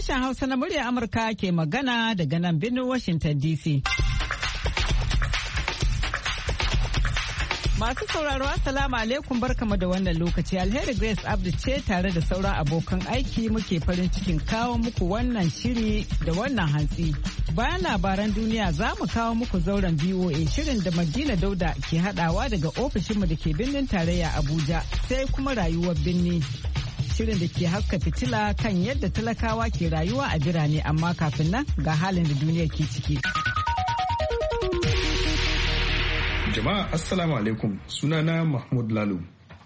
Sashen Hausa na murya Amurka ke magana daga nan birnin Washington DC. Masu sauraro Assalamu alaikum barkamu da wannan lokaci. Alheri Grace Abdu ce tare da sauran abokan aiki muke farin cikin kawo muku wannan shiri da wannan hantsi. Bayan labaran duniya za mu kawo muku zauren VOA shirin da Madina Dauda ke hadawa daga ofishinmu da ke birnin tarayya Abuja sai kuma rayuwar birni. Shirin da ke haska fitila kan yadda talakawa ke rayuwa a birane amma kafin nan ga halin da duniya ke ciki. Jama'a Assalamu alaikum, sunana Mahmud Lalu.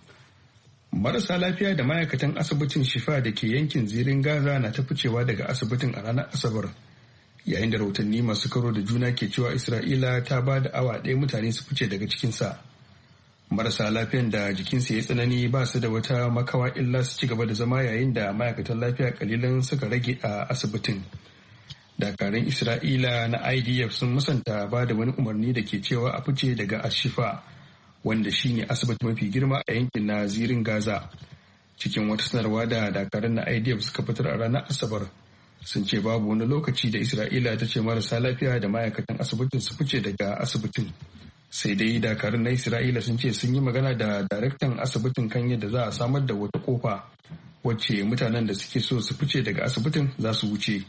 Marasa lafiya da ma'aikatan asibitin Shifa da ke yankin zirin Gaza na ta ficewa daga asibitin a ranar Asabar, yayin da rahotanni masu karo da juna ke cewa Isra'ila ta ba da awa ɗaya mutane su fice daga cikinsa. Marasa lafiyan da jikinsa ya tsanani ba su da wata makawa illa su ci gaba da zama yayin da ma'aikatan lafiya kalilan suka rage a asibitin. Dakarun Isra'ila na IDF sun musanta ba da wani umarni da ke cewa a fice daga Ashifa, wanda shine asibiti mafi girma a yankin na zirin Gaza. Cikin wata sanarwa da dakarun na IDF suka fitar a ranar Asabar, sun ce babu wani lokaci da Isra'ila ta ce marasa lafiya da ma'aikatan asibitin su fice daga asibitin. Sai dai dakarun na Isra'ila sun ce sun yi magana da daraktan asibitin kan yadda za a samar da wata kofa wacce mutanen da suke so su fice daga asibitin za su wuce.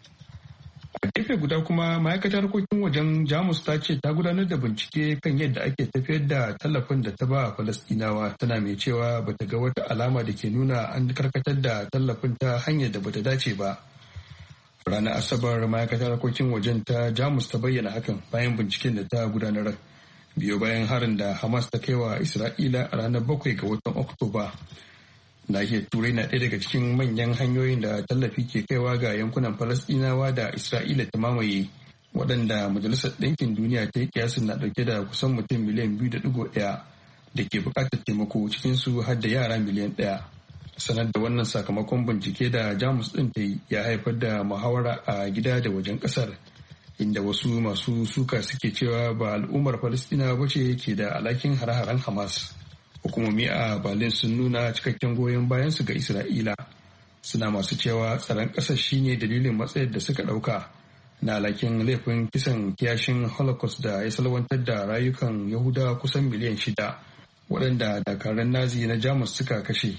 A gefe guda kuma ma'aikatar harkokin wajen Jamus ta ce ta gudanar da bincike kan yadda ake tafiyar da tallafin da ta ba Falastinawa, tana mai cewa bata ga wata alama da ke nuna an karkatar da tallafin ta hanyar da bata dace ba. Ranar Asabar ma'aikatar harkokin wajen ta Jamus ta bayyana hakan bayan binciken da ta gudanar biyo bayan harin da Hamas ta kai wa Isra'ila a ranar 7 ga watan Oktoba. Nahiyar Turai na ɗaya daga cikin manyan hanyoyin da tallafi ke kaiwa ga yankunan Falasɗinawa da Isra'ila ta mamaye, waɗanda Majalisar Ɗinkin Duniya ta yi kiyasin na ɗauke da kusan mutum miliyan 2.1 da ke buƙatar taimako, cikinsu har da yara miliyan 1. Sanar da wannan sakamakon bincike da Jamus ɗin ta yi ya haifar da muhawara a gida da wajen ƙasar, inda wasu masu suka suke cewa ba al'ummar Falasɗinawa ba ce ke da alhakin hare-haren Hamas. Hukumomi a Berlin sun nuna cikakken goyon bayansu ga Isra'ila, suna masu cewa tsaron ƙasar shine dalilin matsayar da suka ɗauka na alhakin laifin kisan kiyashin Holocaust da ya salwantar da rayukan Yahudawa kusan miliyan 6 waɗanda dakarun Nazi na Jamus suka kashe.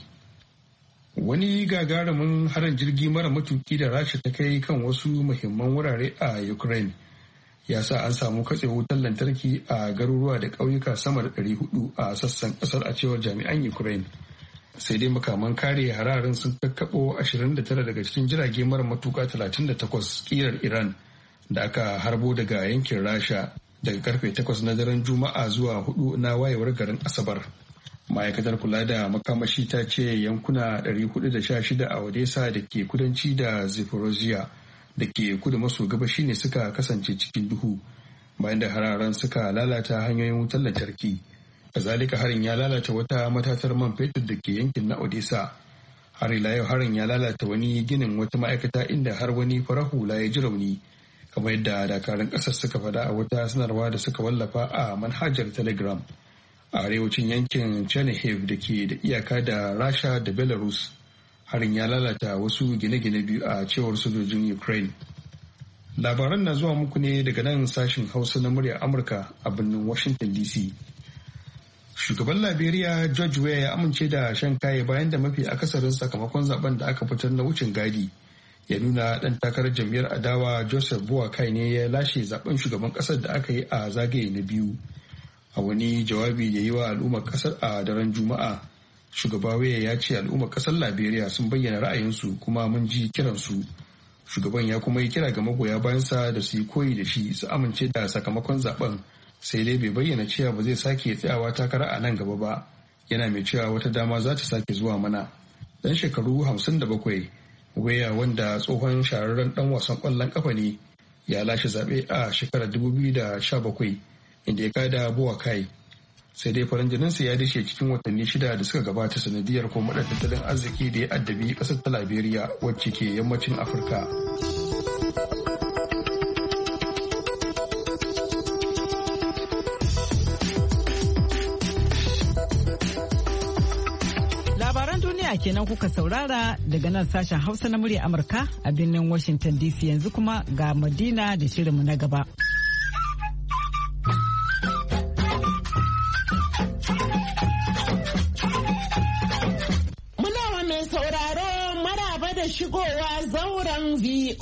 Wani gagarumin harin jirgi mara matuki da Rasha ta kai kan wasu muhimman wurare a Ukraine ya sa an samu katse wutar lantarki a garuruwa da ƙauyuka sama da 400 a sassan ƙasar a cewar jami'an Ukraine. Sai dai makaman kare hararin sun kakkaɓo 29 daga cikin jirage mara matuka 38 ƙirar Iran da aka harbo daga yankin Rasha daga karfe 8 na daren Juma'a zuwa 4 na wayewar garin Asabar. Ma'aikatar kula da makamashi ta ce yankuna 416 a Odessa da ke kudanci da Zaporozhye da ke kudu maso gabashi ne suka kasance cikin duhu bayan da hararen suka lalata hanyoyin wutar lantarki. Kazalika harin ya lalata wata matatar man fetur da ke yankin na Odessa. Har ila yau harin ya lalata wani ginin wata ma'aikata inda har wani farar hula ya ji rauni, kamar yadda dakarun ƙasar suka faɗa a wata sanarwa da suka wallafa a manhajar Telegram. A arewacin yankin Chernihiv da ke da iyaka da Rasha da Belarus, harin ya lalata wasu gine-gine biyu a cewar sojojin Ukraine. Labaran na zuwa muku ne daga nan sashin Hausa na murya Amurka a birnin Washington DC. Shugaban Liberia George Weah ya amince da shan kaye bayan da mafi akasarin sakamakon zaben da aka fitar na wucin gadi ya nuna dan takarar jam'iyyar adawa Joseph Boakai ne ya lashe zaben shugaban kasar da aka yi a zagaye na biyu. A wani jawabi da yi wa al'ummar kasar a daren Juma'a, shugaba Weah ya ce al'ummar kasar Liberia sun bayyana ra'ayinsu kuma mun ji kiransu. Shugaban ya kuma yi kira ga magoya bayansa da su yi koyi da shi su amince da sakamakon zaben, sai dai bai bayyana cewa ba zai sake tsayawa takara a nan gaba ba. Yana mai cewa wata dama za ta sake zuwa mana. Dan shekaru 57, Weah wanda tsohon shahararren dan wasan kwallon kafa ne, ya lashe zaɓe a shekarar 2017 inda ya kada Boakai. Sai dai farin jininsa ya dashe cikin watanni 6 da suka gabata sanadiyar komadar tattalin arziki da ya addabi ƙasar ta Liberia wacce ke yammacin Afirka. duniya kenan kuka saurara daga nan sashen Hausa na murya Amurka a birnin Washington DC. Yanzu kuma ga Madina da shirinmu na gaba. Muna wa mai sauraro maraba da shigowa zauren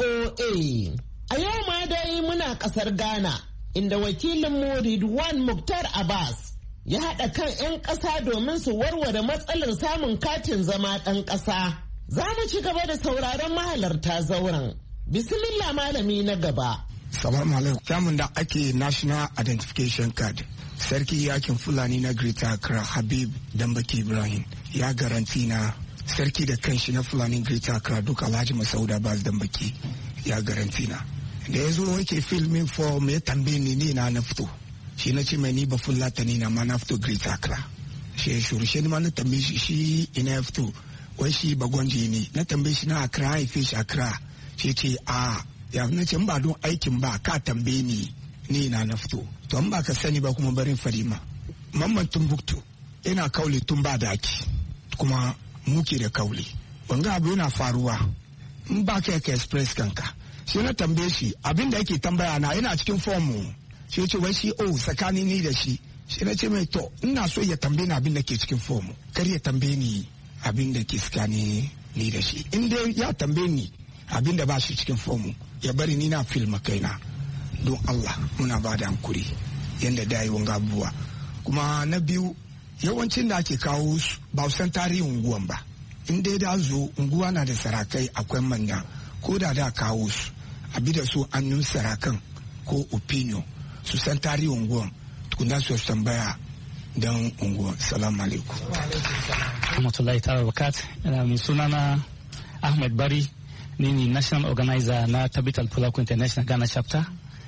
VOA. A yau ma dai muna ƙasar Ghana, inda wakilinmu Ridwan Mukhtar Abbas ya haɗa kan 'yan ƙasa domin su warware matsalar samun katin zama ɗan ƙasa. Za mu ci gaba da sauraron mahalarta zauren. Bismillah malami na gaba. Salamu alaikum. Samun da ake National Identification Card. Sarki yakin Fulani na Greater Accra Habib Dambaki Ibrahim ya garanti na sarki da kanshi na Fulani Greater Accra duka Alhaji Masauda Baz Dambaki ya garanti na. Da ya zo yake filmin form ya tambaye ni na fito. Shi na ce mai ni ba Fulatani na ma na fito Greater Accra. Shi ya shuru shi ma na tambaye shi ina ya fito. Wai shi bagwanji ne. Na tambaye shi na Accra haife shi Accra. Shi ce ya na ce ba don aikin ba ka tambaye ni na fito. To an ba ka sani ba kuma barin farima. Mamman Tumbuktu ina kauli tun ba daki kuma muke da kauli. Wanga abu yana faruwa in ba ka express kanka. Sai na tambaye shi abin da yake tambaya na yana cikin form. Sai ce wai shi tsakanin ni da shi. Sai na ce mai to ina so ya tambaye ni abin da ke cikin form. Kar ya tambaye ni abin da ke tsakanin ni da shi. In dai ya tambaye ni abin da ba shi cikin form ya bari ni na film kaina. Don Allah muna ba da hankuri yadda da yi wanga abubuwa. Kuma na biyu yawancin da ake kawo su ba san tarihin unguwan ba. In dai da zo unguwa na da sarakai akwai manya ko da kawo su abi da su annun sarakan ko opinion su san tarihin unguwan tukuna su tambaya don unguwan. Salamu alaikum. Rahmatullahi ta'ala bakat. Mai sunana Ahmed Bari, ni ne national organizer na Tabital Pulaku International Ghana chapter.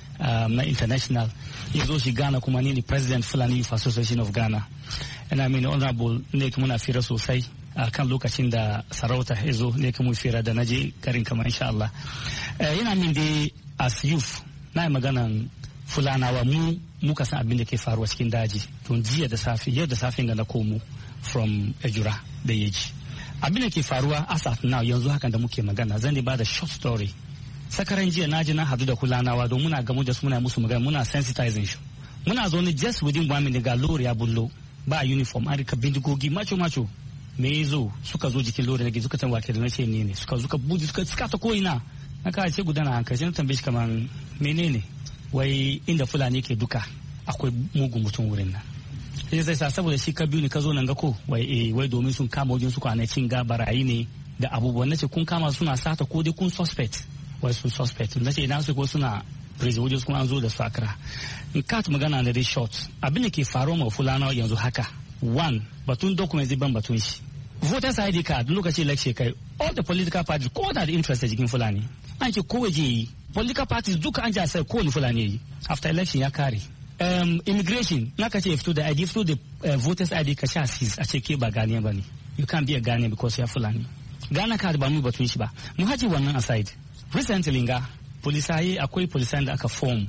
Na international ya zo shi Ghana kuma ni ne president Fulani Youth Association of Ghana. Ina mini honorable ne kuma na fira sosai a kan lokacin da sarauta ya zo ne kuma fira da naje garin kamar insha Allah. Yana min dai as youth na yi maganan Fulanawa muka san abin da ke faruwa cikin daji. Tun jiya da safe yau da safe ga na komo from Ejura da Yeji. Abin da ke faruwa as at now yanzu hakan da muke magana zan ba da short story. Sakaran jiya na ji na hadu da Fulanawa don muna gamu da su muna musu magana muna sensitizing shi. Muna zo ne just within 1 minute ga lori ya bullo ba uniform an rika bindigogi macho me yazo suka zo jikin lori nake suka tambaye da nace ne suka buji suka ta koina na ka ce gudana hankali sai na tambaye shi kaman menene wai inda Fulani ke duka akwai mugun mutum wurin nan. Sai zai sa saboda shi ka biyu ne ka zo nan ga ko wai domin sun kama wajen su kwanacin ga barayi ne da abubuwan nace kun kama suna sata ko dai kun suspect wai sun suspect nace idan su ko suna prison wajen kuma an zo da su Accra. In kat magana da dai short abin da ke faruwa ma Fulanawa yanzu haka one batun document zai ban batun shi voters ID card lokaci election kai all the political parties ko da interest a jikin Fulani an ce ko waje yi political parties duka an ja sai ko ni Fulani yi after election ya kare. Immigration naka ce fito da ID fito da voters ID ka sha sis a ce ke ba Ghanaian bane you can't be a Ghanaian because ya Fulani. Ghana card ba mu batun shi ba mu haji wannan aside. Recently nga polisaye akwai polisayen da aka form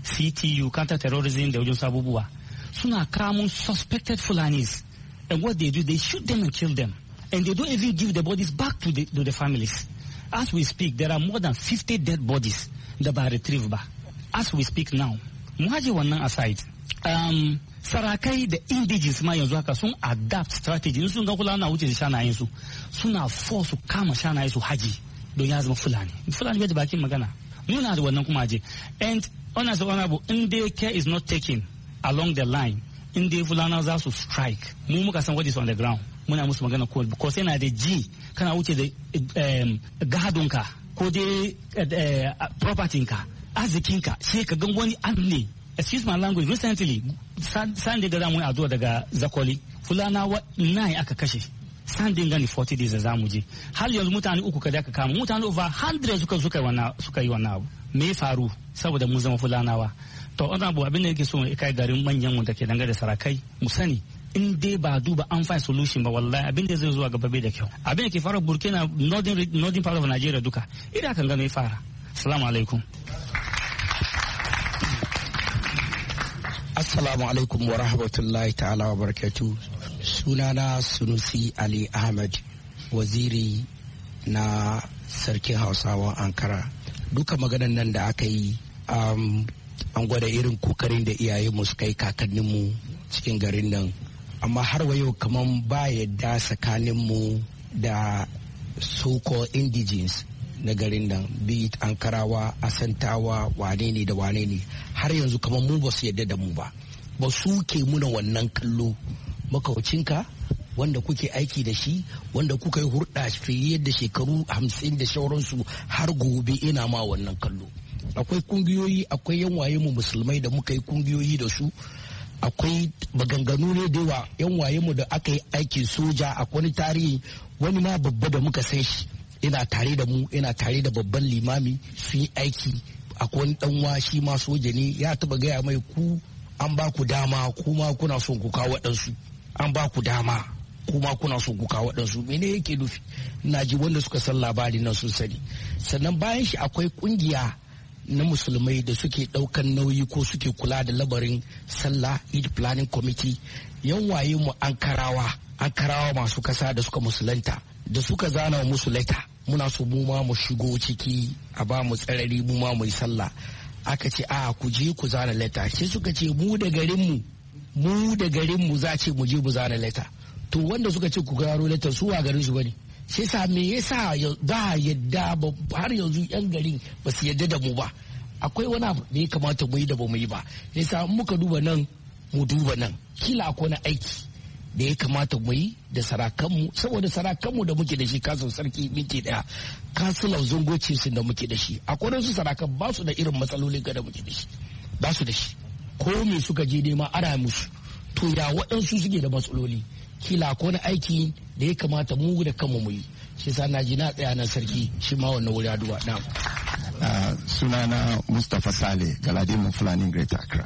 CTU counter terrorism da wajen sabubuwa suna kamun suspected Fulanis and what they do they shoot them and kill them and they don't even give the bodies back to the families. As we speak there are more than 50 dead bodies da ba retrieve ba as we speak now. Mu haje wannan aside. Sarakai da indigenous ma yanzu haka sun adapt strategy sun ga kula na wuce da shanayen su suna force su kama shanayen su haji don ya zama Fulani bai da bakin magana muna da wannan kuma je and honestly honorable in the care is not taken along the line in the Fulani za su strike mu muka san what is on the ground muna musu magana ko because yana da ji kana wuce da gadonka ko dai property-nka arzikinka sai ka gan wani ne excuse my language recently Sunday da zamu yi addu'a daga Zakoli Fulanawa 9 aka kashe Sunday gani 40 days da zamu je har yanzu mutane uku kada aka kama mutane over 100 suka yi wannan abu me faru saboda mun zama Fulanawa to wannan abu abin da yake so kai garin manyan mu da ke dangane da sarakai mu sani in dai ba duba an find solution ba wallahi abin da zai zuwa gaba bai da kyau abin da ke fara Burkina northern part of Nigeria duka idan kan ga me fara. Assalamu alaikum. Assalamu alaikum wa rahmatullahi ta'ala wa barakatuh. Sunana Sunusi Ali Ahmed waziri na sarkin Hausawan Ankara. Duka maganan nan da aka yi an gwada irin kokarin da iyayenmu suka yi kakanninmu cikin garin nan. Amma har wa yau kaman ba yadda tsakaninmu da so-called indigenes na garin nan, be it Ankarawa, Asantawa, wane ne da wane ne, har yanzu kamar mu ba su yadda da mu ba su ke muna wannan kallo makaucinka wanda kuke aiki da shi, wanda kuka yi hurɗa fiye da shekaru 50 da shauransu, har gobe ina ma wannan kallo. Akwai kungiyoyi, akwai yan waye mu musulmai da muka yi kungiyoyi da su, akwai maganganu ne da yawa yan waye mu da aka yi aikin soja. Akwai wani tarihi, wani ma babba da muka san shi ina tare da mu, ina tare da babban limami su yi aiki. Akwai wani ɗanwa shi ma soja ne, ya taba gaya mai, ku an ba ku dama kuma kuna son ku kawo waɗansu, an ba ku dama kuma kuna son ku kawo waɗansu. Mene yake nufi? Na ji wanda suka san labari nan sun sani. Sannan bayan shi akwai kungiya na musulmai da suke ɗaukan nauyi ko suke kula da labarin sallah, Eid Planning Committee. Yan waye mu Ankarawa masu kasa da suka musulunta, da suka zana musu leta, muna so mu ma mu shigo ciki a ba mu tsarari, mu ma mu yi sallah. Aka ce a ku je ku zana leta. Sai suka ce mu da garinmu za ce mu je mu zana leta. To wanda suka ce ku gano leta su wa garin su bane. Sai sa me yasa za a yadda ba har yanzu yan garin ba su yadda da mu ba? Akwai wani abu da ya kamata mu yi da ba mu yi ba. Sai sa muka duba nan mu duba nan, kila akwai wani aiki da ya kamata mu yi da sarakanmu, saboda sarakanmu da muke da shi, kasan sarki minti daya, kasulan zungoci sun da muke da shi. Akwai wasu sarakan ba su da irin matsalolin da muke da shi, ba su da shi. Ko me suka je nema ana musu. To ya waɗansu suke da matsaloli, kila akwai wani aiki da ya kamata mu da kanmu mu yi. Shi sa na ji na tsaya nan sarki shi ma wannan wuri aduwa na. Sunana Mustapha Sale, Galadiman Fulani Greater Accra.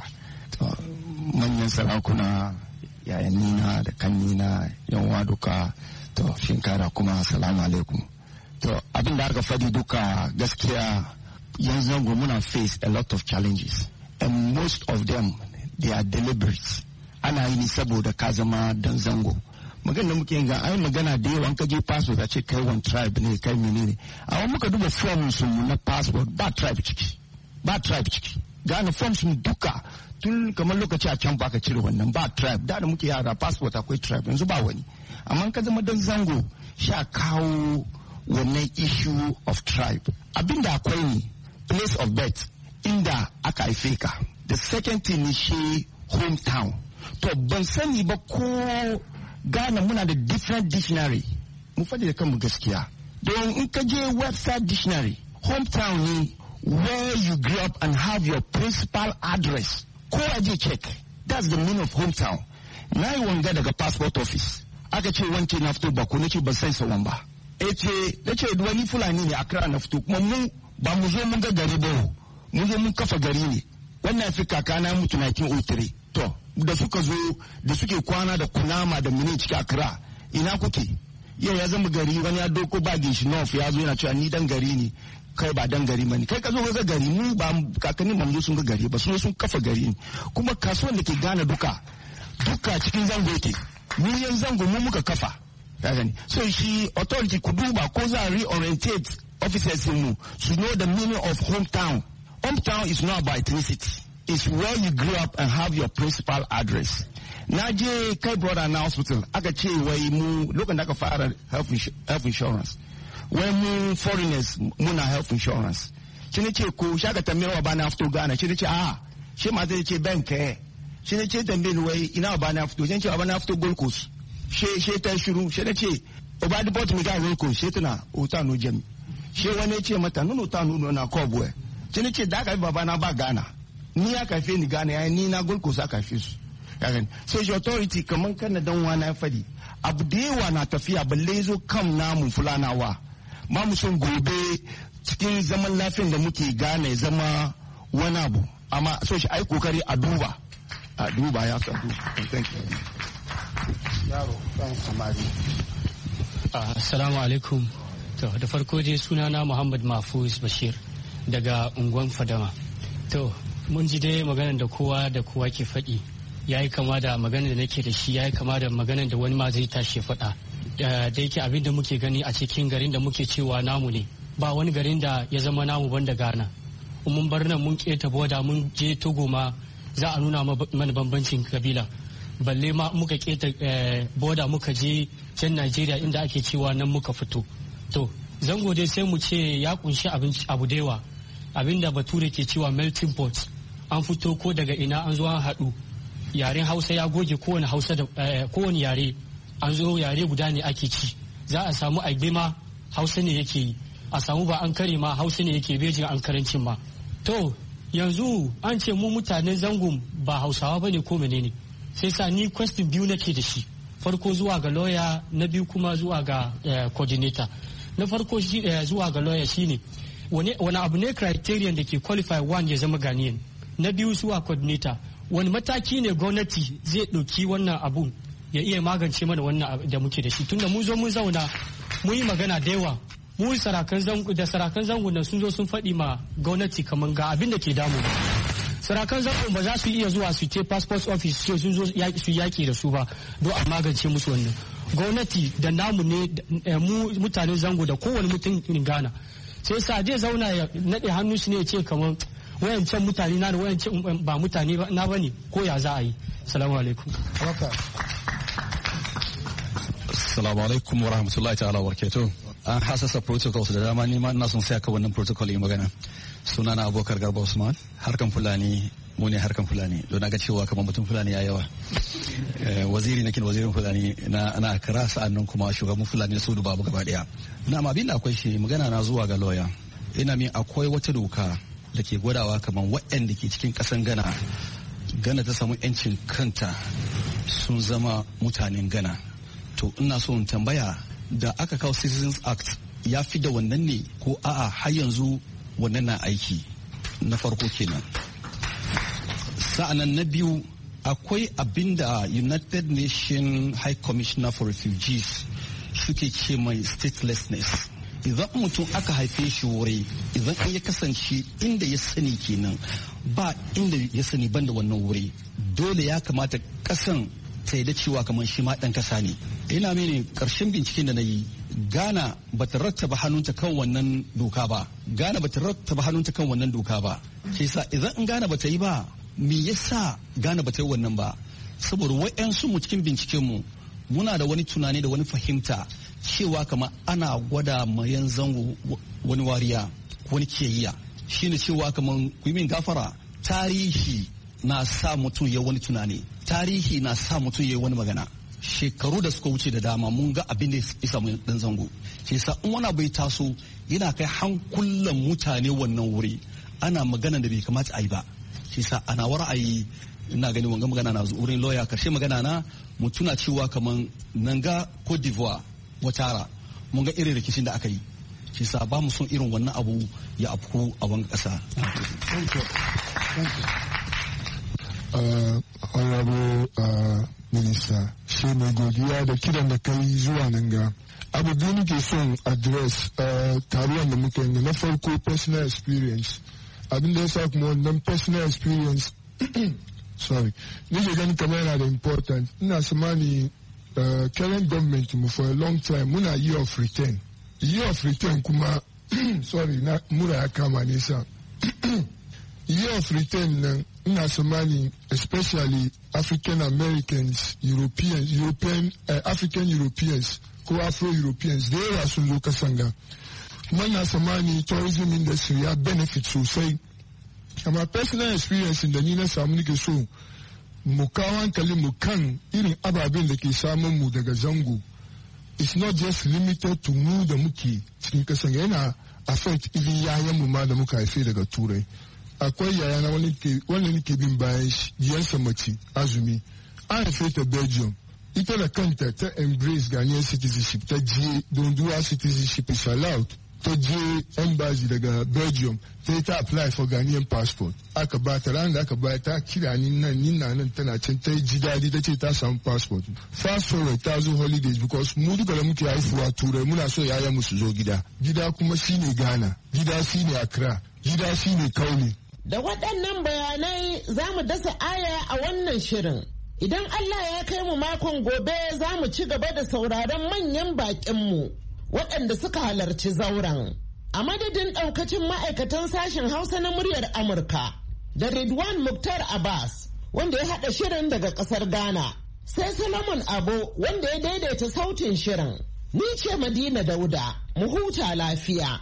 Manyan sarakuna, yayannina da kannina, yan duka, to shinkara kuma salamu alaikum. To abin da aka fadi duka gaskiya, yanzu zango muna face a lot of challenges, and most of them they are deliberate. Ana yi ni saboda ka zama dan zango. Magana muke yin ga ai magana da yawan kaje passport a ce kai one tribe ne, kai menene. Amma muka duba forms mu na passport ba tribe ciki. Gane forms mu duka tun kamar lokaci a can ba ka cire wannan, ba tribe. Da muke yara passport akwai tribe, yanzu ba wani. Amma ka zama dan zango sha kawo wannan issue of tribe. Abinda akwai ne place of birth, inda aka haife ka. The second thing is shi hometown. To ban sani ba ko Ghana muna da different dictionary. Mu faɗi da kanmu gaskiya. Don in ka je website dictionary, hometown ne where you grew up and have your principal address. Ko aje check. That's the meaning of hometown. Na yi wanga daga passport office. Aka ce wance na fito Bako, na ce ban san sawan ba. Na ce wani Fulani ne Accra na fito, kuma mu ba mu zo mun ga gari ba, mun zo mun kafa gari ne. Wannan Afirka kana mutu 1903. To da suka zo da suke kwana da kunama da mini ciki Accra, ina kuke? Yau ya zama gari, wani ya doko bagin shi North ya zo yana cewa ni dan gari ne, kai ba dan gari bane. Kai ka zo ga gari, mu ba kakanni mu sun ga gari ba, sun kafa gari ne. Kuma kasuwan da ke Ghana duka cikin zango yake. Mu yan zango mu muka kafa. Ka gani? So shi authority ku duba ko za reorientate officers mu to know the meaning of hometown. Hometown is not about ethnicity. It's where you grew up and have your principal address. Na je kai brother na hospital, aka ce wai mu lokacin da aka fara health insurance. Wai mu foreigners muna health insurance. Shi ne ce ko shaka tambayar wa bana fito Ghana, shi ne ce shi ma zai ce ban kai. Shi ne ce tambayar wai ina wa bana fito, shi ne ce wa bana fito Gold Coast. She ta shiru, shi ne ce oba di bot mi ga Gold Coast, shi tana ota no jami. Shi wani ce mata nuno ta nuno na kobo. Shi ne ce da aka yi babana ba Ghana. Ni aka haife ni Ghana, ya ni na Gold Coast aka haife su. So shi authority kaman kana dan wani ya fadi, abu da yawa na tafiya balle zo kan namu Fulanawa. Ma mu son gobe cikin zaman lafiyan da muke Ghana ya zama wani abu. Amma so shi ai kokari a duba ya sa duba. Thank you. Yaro dan samari. Assalamu alaikum. To da farko dai sunana Muhammad Mahfuz Bashir daga unguwan Fadama. To mun ji dai maganar da kowa ke faɗi, ya yi kama da maganar da nake da shi, ya yi kama da maganar da wani ma zai tashi faɗa. da yake abin da muke gani a cikin garin da muke cewa namu ne, ba wani garin da ya zama namu banda Ghana. Mun bar nan mun keta boda mun je Togo ma za a nuna mana bambancin kabila, balle ma muka keta boda muka je can Najeriya inda ake cewa nan muka fito. To zango dai sai mu ce ya kunshi abu da yawa, abinda bature ke cewa melting pot. An fito ko daga ina an zo an haɗu, yaren Hausa ya goge kowane Hausa da kowane yare, an zo yare guda ne ake ci. Za a samu Agbe ma Hausa ne yake yi, a samu ba an kare ma Hausa ne yake bejin an karancin ma. To yanzu an ce mu mutanen zangon ba Hausawa bane ko menene, sai sa ni question biyu nake da shi. Farko zuwa ga lawyer, na biyu kuma zuwa ga coordinator. Na farko zuwa ga lawyer shine wani abu ne criterion da ke qualify one ya zama Ghanaian. Na biyu zuwa coordinator, wani mataki ne gwamnati zai ɗauki wannan abun ya iya magance mana wannan da muke da shi, tunda mun zo mun zauna mun yi magana da yawa. Mu sarakan zango da sun zo sun faɗi ma gwamnati kamar ga abin da ke damu. Sarakan zango ba za su iya zuwa su ce passport office sai sun zo su yaki da su ba don a magance musu wannan. Gwamnati da namu ne mu mutanen zango da kowane mutum in Ghana sai sa zai zauna ya naɗe hannu shi ne ya ce kamar wayancan mutane na da wayancan ba mutane na bane ko ya za a yi. Assalamu alaikum. Assalamu alaikum wa rahmatullahi ta'ala wa barakatuh. An hasasa protocols da dama, ni ma ina son sai ka wannan protocol yi magana. Sunana Abubakar Garba Usman, harkan Fulani mu ne harkan Fulani, don ga cewa kamar mutum Fulani ya yawa. Waziri nake wazirin Fulani na Accra, sa'annan kuma shugaban Fulani na Sudu babu gaba daya. Na ma bin akwai shi magana na zuwa ga lawyer. Ina min akwai wata doka da ke gwadawa kamar waɗanda ke cikin ƙasan Ghana ta samu 'yancin kanta sun zama mutanen Ghana. To ina so in tambaya, da aka kawo Citizens Act ya fi da wannan ne ko a'a har yanzu wannan na aiki? Na farko kenan. Sa'anan na biyu, akwai abin da United Nations High Commissioner for Refugees suke ce mai statelessness. Idan mutum aka haife shi wuri, idan an ya kasance inda ya sani kenan ba inda ya sani banda wannan wuri, dole ya kamata kasan ta da cewa kamar shi ma ɗan kasa ne. Ina mene ƙarshen binciken da na yi, Ghana ba ta rattaba hannunta kan wannan doka ba. Ke sa idan in Ghana ba ta yi ba, me yasa Ghana ba ta yi wannan ba? Saboda wa'yansu mu cikin binciken mu muna da wani tunani da wani fahimta cewa kamar ana gwada mayan zango wani wariya, wani kiyayya. Shine cewa kamar ku yi min gafara, tarihi na sa mutum ya wani tunani, tarihi na sa mutum ya wani magana. Shekaru da suka wuce da dama mun ga abin da ya samu dan zango. Ke sa in wani bai taso yana kai hankulan mutane wannan wuri, ana magana da bai kamata a yi ba. Ke sa ana ra'ayi, ina gani wanga magana na wurin lawyer, karshe magana na mu tuna cewa kaman nan ga Cote d'Ivoire watara mun ga irin rikicin da aka yi. Ke sa ba mu son irin wannan abu ya afku a wanga kasa. Honorable Minister, shi mai godiya da kiran da kai zuwa nan ga. Abu biyu nake son address taruwan da muka yi. Na farko personal experience. Abin da ya sa kuma wannan personal experience sorry, nake gani kamar yana da important. Ina samani current government mu for a long time muna year of return. Year of return kuma sorry, na mura ya kama nesa. Year of return nan ina samani especially African Americans, African Europeans ko Afro Europeans da yawa sun zo kasan ga. Kuma na samani tourism industry ya benefit sosai. Amma personal experience da ni na samu nake so mu kawo hankali mu kan irin ababen da ke samun mu daga zango. It's not just limited to mu da muke cikin kasan ga, yana affect irin yayan mu ma da muka haife daga Turai. Akwai yayana wanda nake bin bayan diyarsa mace Azumi, an haife ta Belgium, ita da kanta ta embrace Ghanaian citizenship, ta je don dual citizenship is allowed, ta je embassy daga Belgium, ta yi ta apply for Ghanaian passport, aka ba ta ran da aka ba ta kira ni nan tana can, ta yi ji daɗi, ta ce ta samu passport. Fast forward ta zo holidays, because mu duka da muke haifuwa Turai muna so yayan mu su zo gida kuma shine Ghana, gida shine Accra, gida shine Kauli. Da waɗannan bayanai za mu dasa aya a wannan shirin. Idan Allah ya kai mu makon gobe za mu ci gaba da sauraron manyan baƙinmu waɗanda suka halarci zauren. A madadin ɗaukacin ma'aikatan sashen Hausa na muryar Amurka da Ridwan Muktar Abbas wanda ya haɗa shirin daga ƙasar Ghana, sai Solomon Abo wanda ya daidaita sautin shirin. Ni ce Madina Dauda, mu huta lafiya.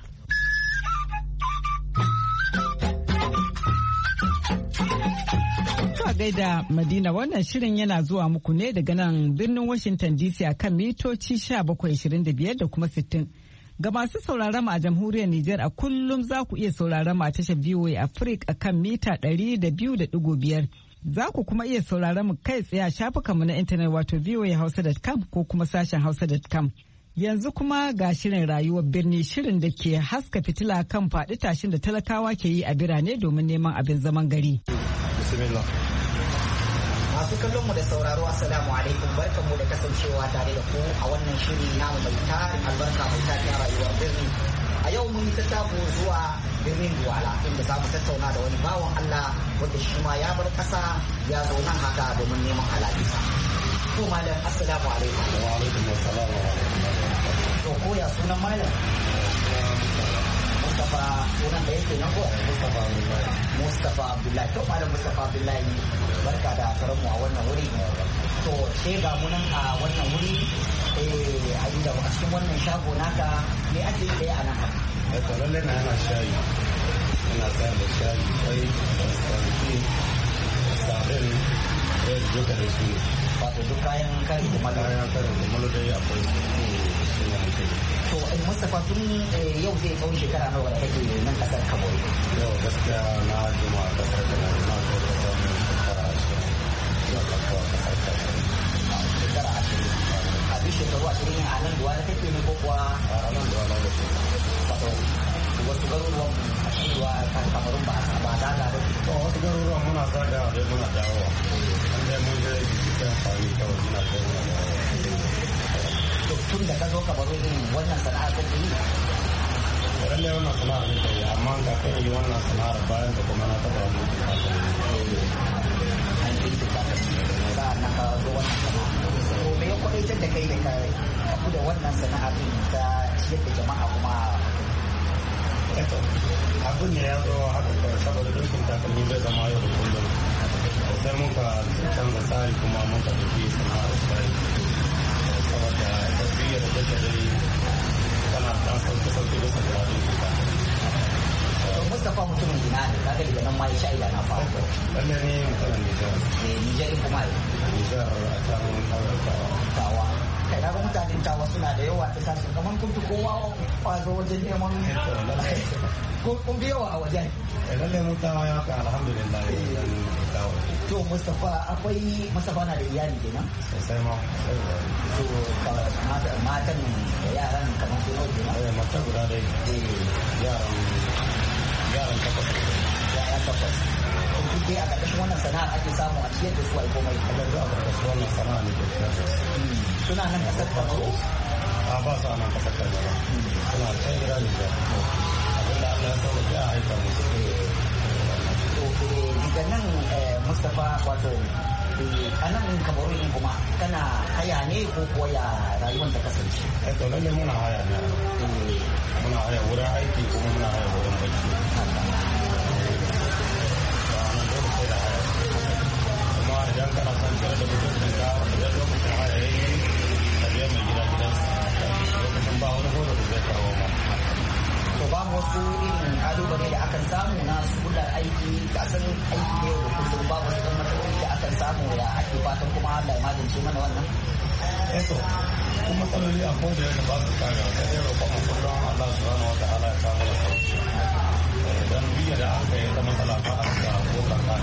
Gaida Madina, wannan shirin yana zuwa muku ne daga nan birnin Washington DC a kan mitoci 1725 da kuma 60. Ga masu sauraron mu a jamhuriyar Nijar a kullum za ku iya sauraron mu a tashar VOA Africa a kan mita 200.5. Za ku kuma iya sauraron mu kai tsaye a shafukanmu na intanet wato voahausa.com ko kuma sashen hausa.com. Yanzu kuma ga shirin rayuwar birni, shirin da ke haska fitila kan faɗi tashin da talakawa ke yi a birane domin neman abin zaman gari. Masu kallon mu da sauraro assalamu alaikum, barkanmu da kasancewa tare da ku a wannan shiri namu mai tarin albarka mai tarin rayuwar birni. A yau mun yi tattako zuwa birnin Duwala inda za mu tattauna da wani bawan Allah wanda shi ma ya bar ƙasa ya zo nan haka domin neman halalisa. To malam assalamu alaikum. Wa alaikum assalam wa rahmatullahi. To ko ya sunan malam? Mustapha sunan da yake nan ko? Mustapha Abdullahi. To malam Mustapha Abdullahi, barka da karan mu a wannan wuri. To sai ga mu nan a wannan wuri a inda a cikin wannan shago naka me ake yi dai a nan haka? To lalle na yana shayi. Ina sayar da shayi kai da sarki sabin da duka da su. Wato duk kayan kari da malo. Kayan kari da malo dai akwai to Mustapha tun yau zai tsawon shekara nawa da kake nan kasar Kamaru? Yau gaskiya na jima a kasar Kamaru na kai kasar shekara 20 zuwa kasuwa kasar Kamaru. Shekara 20. A duk shekaru 20 a nan Duwala kake ne ko kuwa? A nan Duwala da su. Wato wasu garuruwan a cewa Kamarun ba zaga ba. To wasu garuruwan muna zaga dai muna dawowa. An dai mun je cikin amfani kawai muna kai muna dawowa. Tun da ka zo Kamaru din wannan sana'ar kake yi? Lallai wannan sana'ar ne kai amma ga kai yi wannan sana'ar bayan da kuma na taba wani tuka ta ne. An yi tuka ta ne. Sa'an nan ka zo wannan sana'ar. To me ya kwadaitar da kai da ka kafu da wannan sana'ar din ta ciyar da jama'a kuma? Eto, abin ne ya zo haka kawai saboda dukkan takalmi zai zama yau da kullum. Sai muka canza tsari kuma muka tafi sana'ar tsari. Saboda tasiriyar da take dai tana dan sauke da sauraron kuka. Mustapha mutumin gina ne, kaga daga nan ma ya sha ila na faru. Lalle ne mutumin Nijar. Nijar kuma ne. Nijar a can kawai Tawa. Kai na ga mutanen Tawa suna da yawa ta sashi kamar kun fi kowa kwazo wajen neman kun fi yawa a wajen. Lalle mutawa ya ka alhamdulillah yan Tawa. To Mustapha na da iyali kenan? Sosai ma. To matan da yaran kamar su nawa kenan? Mata guda dai. Yaran takwas. Yaran takwas. Duk dai a ƙarƙashin wannan sana'ar ake samu a ciyar da su a yi komai. A yanzu a ƙarƙashin wannan sana'a ne ke ciyar da su. Suna nan ƙasar Kamaru? A ba su a nan ƙasar Kamaru. Suna can gida ne da abinda Allah ya sauka ya haifa musu. Daga nan Mustapha wato a nan Kamaru ne kuma kana haya ne ko kuwa ya rayuwar ta kasance? To lalle muna haya ne. Muna haya wurin aiki kuma muna haya wurin bacci. Kuma idan kana son cire da mutuncin ka idan lokacin haya ya yi ka biya mai gida gidansa lokacin ba wani horo da zai kawo ma. To babu wasu irin kalubale da akan samu na sukular aiki kasan aiki ne da kullum babu wasu matsaloli da akan samu da ake fatan kuma Allah ya magance mana wannan. Eto kuma matsaloli a koda yadda ba su kare sai dai roƙon mu kullum Allah subhanahu wataala ya samu da sauki. Dan biya da aka yi ta matsala ba a ga ko kan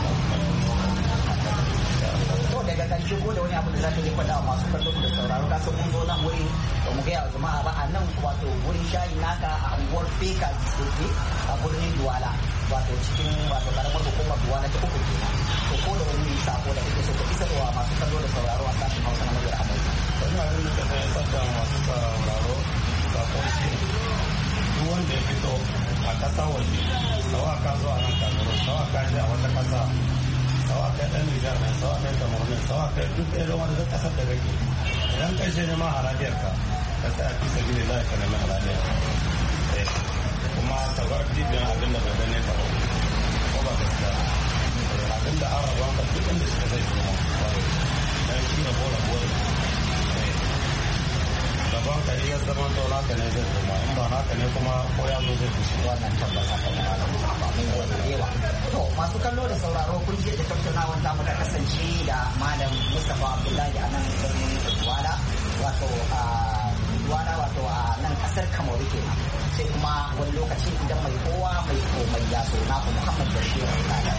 To daga ƙarshe ko da wani abu da za ka yi faɗa wa masu kallon da sauraro ka san mun zo nan wuri ba mu gaya wa jama'a ba a nan wato wurin shayi naka a unguwar Feka State a birnin Duwala wato cikin wato karamar hukumar Duwala ta uku kenan. To ko da wani sako da kake so ka isarwa masu kallo da sauraro a sashen Hausa na Muryar Amurka. Wani abin da ka isar da masu sauraro sakon shi duk wanda ya fito a ƙasa waje sawa ka zo a nan Kamaru sawa ka je a wata ƙasa sawa kai ɗan Nijar ne sawa kai Kamaru ne sawa kai duk ɗaya wani duk ƙasar da kake idan kai shi neman halaliyar ka sai a fi sabili za ka nemi halaliyar kuma ka bar dibiyar abin da bai gane ka ko ba gaskiya abin da an rabuwa ka duk inda suka zai kuma dan shi na bola gaban ka iya zaman to naka ne zai kuma in ba naka ne kuma ko ya zo zai fushi wannan tabbata ka da mun gode dewa to masu kallo da sauraro kun je da tattaunawa da muka kasance da malam Mustapha Abdullahi a nan birnin Duwala wato a nan kasar Kamaru kenan sai kuma wani lokaci idan mai kowa mai komai ya so na Muhammad Bashir Al-Qadar.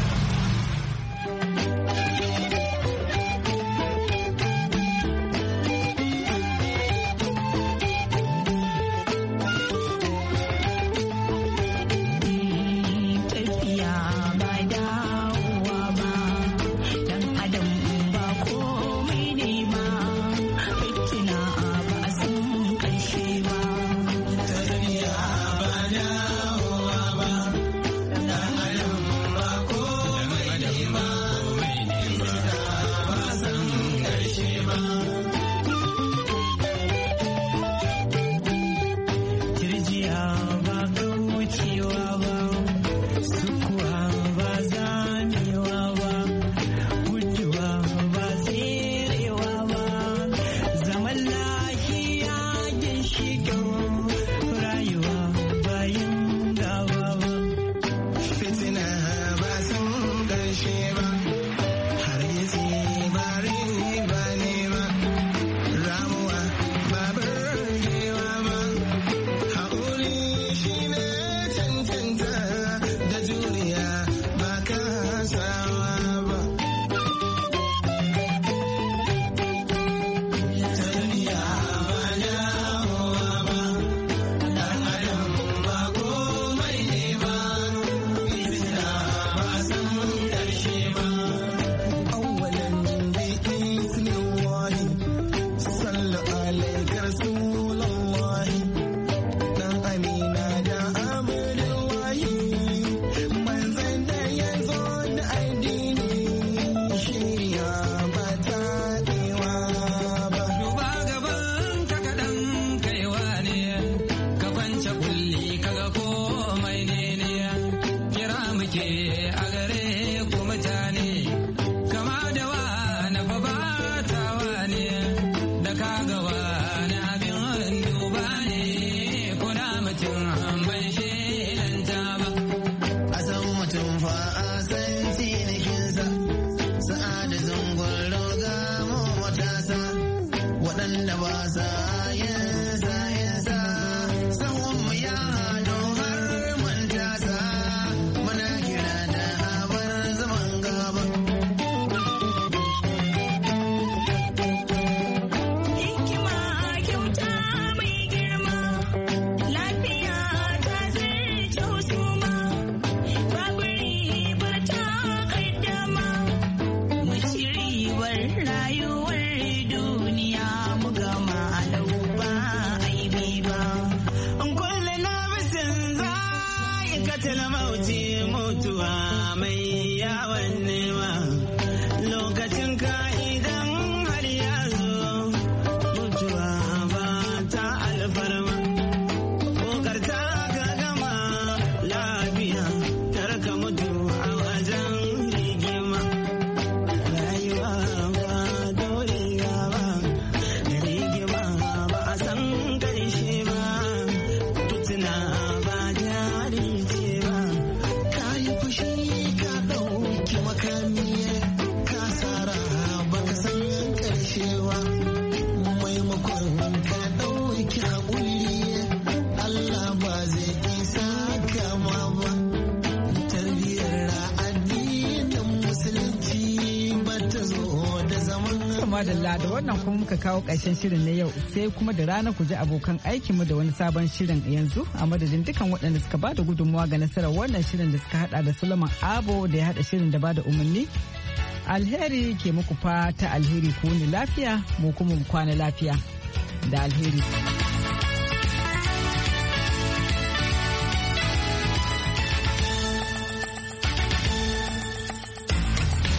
madalla da wannan kuma muka kawo ƙarshen shirin na yau sai kuma da rana ku ji abokan aikinmu da wani sabon shirin yanzu a madadin dukan waɗanda suka bada gudunmawa ga nasarar wannan shirin da suka hada da Suleiman Abo da ya hada shirin da bada umarni. Alheri ke muku fata alheri ku ni lafiya mu kuma mu kwana lafiya da alheri.